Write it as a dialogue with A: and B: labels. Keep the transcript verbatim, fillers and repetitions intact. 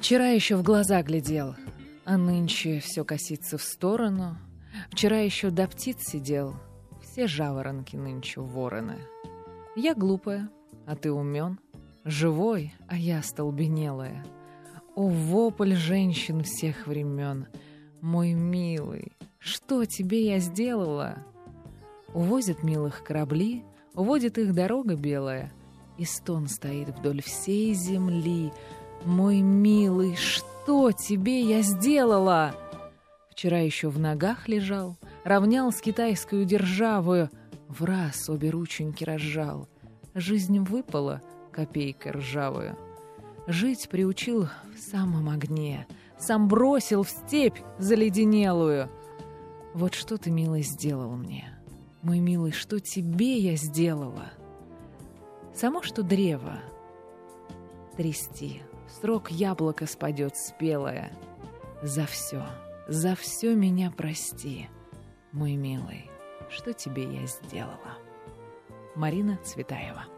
A: Вчера еще в глаза глядел, а нынче все косится в сторону. Вчера еще до птиц сидел, все жаворонки нынче вороны. Я глупая, а ты умен, живой, а я столбенелая. О, вопль женщин всех времен, мой милый, что тебе я сделала? Увозят милых корабли, уводит их дорога белая, и стон стоит вдоль всей земли. Мой милый, что тебе я сделала? Вчера еще в ногах лежал, равнял с китайскую державою, враз обе рученьки разжал. Жизнь выпала копейкой ржавую. Жить приучил в самом огне, сам бросил в степь заледенелую. Вот что ты, милый, сделал мне? Мой милый, что тебе я сделала? Само что древо трясти, в срок яблоко спадет спелое. За все, за все меня прости, мой милый, что тебе я сделала? Марина Цветаева.